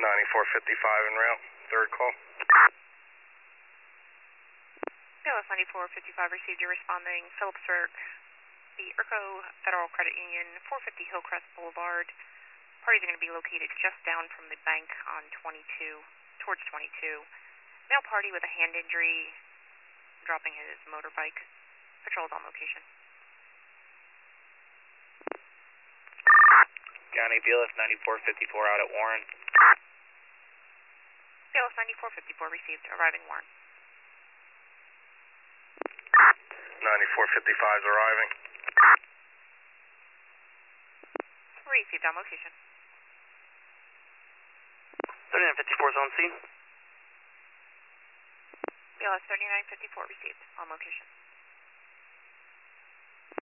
9455 en route. Third call. BLS 9455 received your responding Phillipsburg, the ERCO Federal Credit Union, 450 Hillcrest Boulevard. Parties are going to be located just down from the bank on 22, towards 22. Male party with a hand injury, dropping his motorbike. Patrol's on location. County BLS 9454 out at Warren. BLS 9454 received, arriving Warren. 9455 is arriving. Received on location. 3954 is on scene. BLS 3954 received on location.